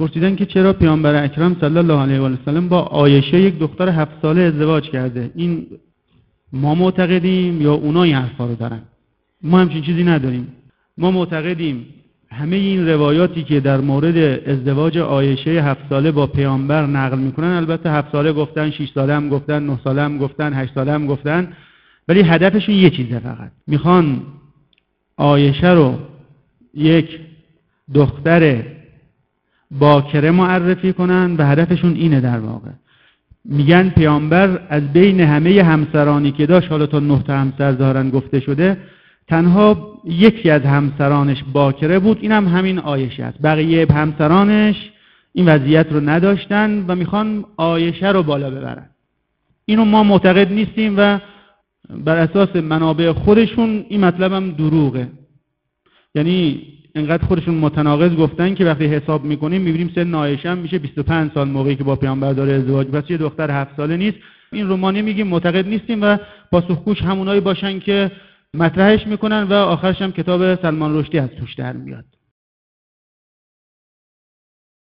پرسیدن که چرا پیامبر اکرم صلی الله علیه و سلم با عایشه یک دختر 7 ساله ازدواج کرده؟ این ما معتقدیم یا اونا این حرفا رو دارن؟ ما همچین چیزی نداریم. ما معتقدیم همه این روایاتی که در مورد ازدواج عایشه 7 ساله با پیامبر نقل میکنن، البته 7 ساله گفتن، 6 ساله هم گفتن، 9 ساله هم گفتن، 8 ساله هم گفتن، ولی هدفشون یه چیزه، فقط میخوان عایشه رو یک دختر باکره معرفی کنن و هدفشون اینه. در واقع میگن پیامبر از بین همه همسرانی که داشت، حالا تا 9 تا همسر ظاهرا گفته شده، تنها یکی از همسرانش باکره بود، اینم همین عایشه است. بقیه همسرانش این وضعیت رو نداشتن و میخوان عایشه رو بالا ببرن. اینو ما معتقد نیستیم و بر اساس منابع خودشون این مطلب هم دروغه. یعنی انقدر خودشون متناقض گفتن که وقتی حساب میکنیم میبینیم سن عایشه هم میشه 25 سال موقعی که با پیامبر داره ازدواج، پس یه دختر 7 ساله نیست. این رو ما نمیگیم، معتقد نیستیم و پاسخگوش همونایی باشن که مطرحش میکنن و آخرش هم کتاب سلمان رشدی از توش در میاد.